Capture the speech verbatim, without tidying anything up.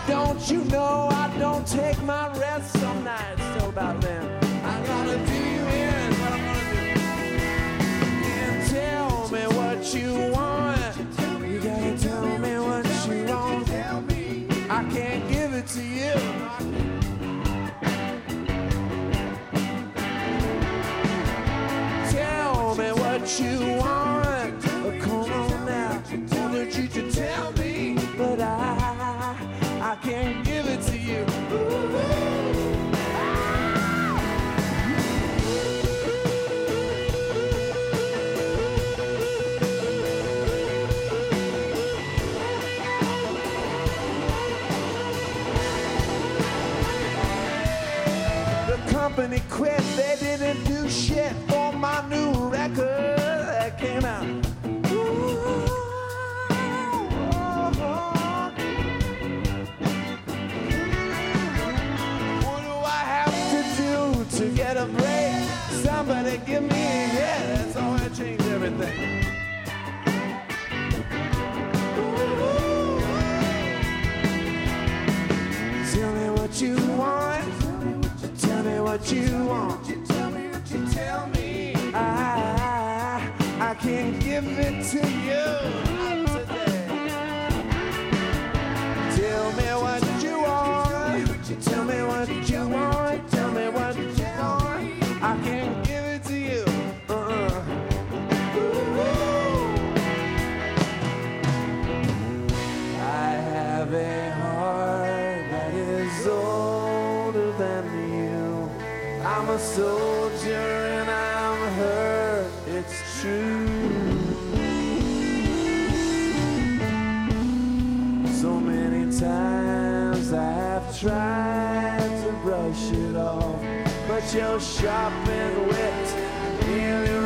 Don't you know I don't take my rest some nights till about then? I gotta do you in, what I'm gonna do. And tell me what you want. You gotta tell me what you want. I can't give it to you. Tell me what you want. Come on now, wanted you to tell me, but I, I can't give it to you. The company quit, they didn't do shit for my new record that came out. To get a break, somebody give me a hit. That's all that changed everything. Tell me what you want. Tell me what you want. Tell me what you tell me. I, I can't give it to you today. Tell me what you want. Tell me what you want. Tell me what you want. I can't give it to you. Uh-uh. I have a heart that is older than you. I'm a soldier and I'm hurt. It's true. So many times I have tried to brush it off, but your sharp and wit,